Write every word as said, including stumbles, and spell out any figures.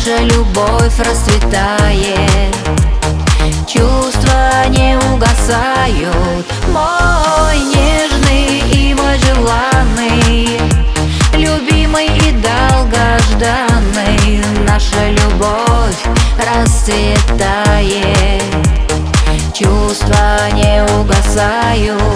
наша любовь расцветает, чувства не угасают. Мой нежный и мой желанный, любимый и долгожданный, наша любовь расцветает, чувства не угасают.